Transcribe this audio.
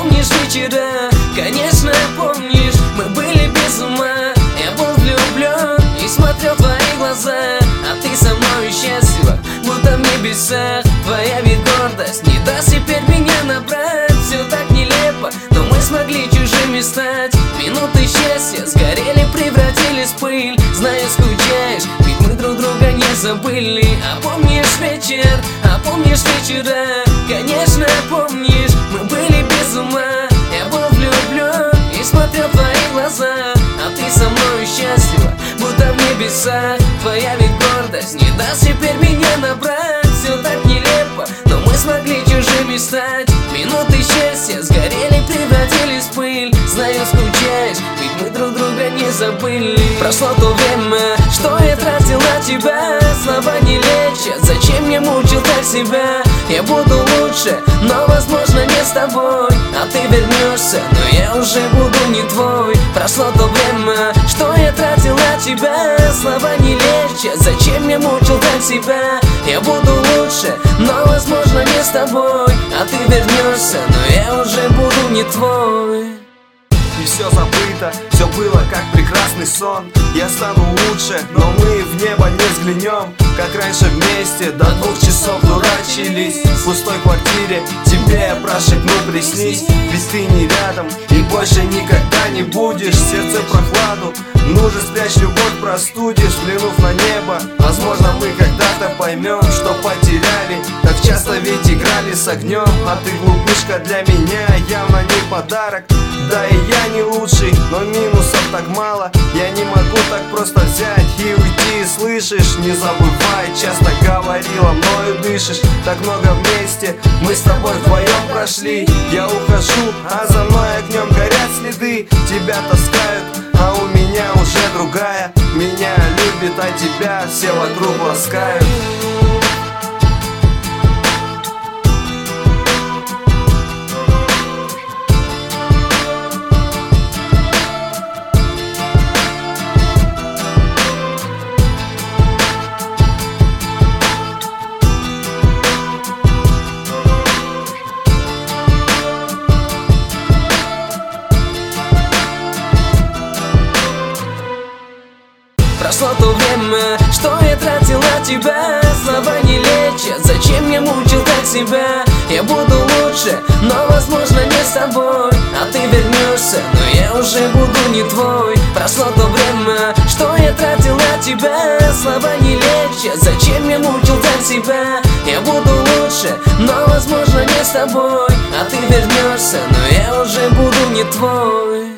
помнишь вечера? Конечно, помнишь, мы были без ума. Я был влюблен и смотрел в твои глаза, а ты со мной счастлива, будто в небесах. Твоя ведь гордость не даст теперь меня набрать. Все так нелепо, но мы смогли чужими стать. Минуты счастья сгорели, превратились в пыль. Знаю, скучаешь, ведь мы друг друга не забыли. А помнишь вечер, а помнишь вечера? Конечно, помнишь, мы были без ума. Я был влюблен и смотрел в твои глаза, а ты со мной счастлива, будто в небесах. Твоя ведь гордость не даст теперь меня набрать. Все так нелепо, но мы смогли чужими стать. Минуты счастья сгорели, превратились в пыль. Знаю, скучаешь, ведь мы друг друга не забыли. Прошло то время, что я тратил на тебя. Слова не лечат, зачем я мучил так себя? Я буду лучше, но возможно не с тобой. А ты вернешься, но я уже буду не твой. Прошло то время, что я тратил на тебя. Слова не лечат, зачем я мучил так себя? Я буду лучше, но возможно не с тобой. А ты вернешься, но я уже буду не твой. И все забыто, все было как прекрасный сон. Я стану лучше, но мы в небо не взглянем. Как раньше вместе до 2 часов дурачились. В пустой квартире тебе я прошепну: приснись. Ведь ты не рядом и больше никогда не будешь. Сердце прохладу, ну же спрячь любовь, простудишь. Взглянув на небо, возможно мы когда-то поймем, что потеряли. Так часто ведь играли с огнем. А ты, глупышка, для меня явно не подарок. Да и я не лучший, но минусов так мало. Я не могу так просто взять и уйти, слышишь? Не забывай, часто говорила, мною дышишь. Так много вместе мы с тобой вдвоем прошли. Я ухожу, а за мной огнем горят следы. Тебя таскают, а у меня уже другая. Меня любит, а тебя все вокруг ласкают. Прошло то время, что я тратил на тебя. Слова не лечат, зачем я мучил так себя? Я буду лучше, но возможно не с тобой. А ты вернешься, но я уже буду не твой. Прошло то время, что я тратил на тебя. Слова не лечат, зачем я мучил так себя? Я буду лучше, но возможно не с тобой. А ты вернешься, но я уже буду не твой.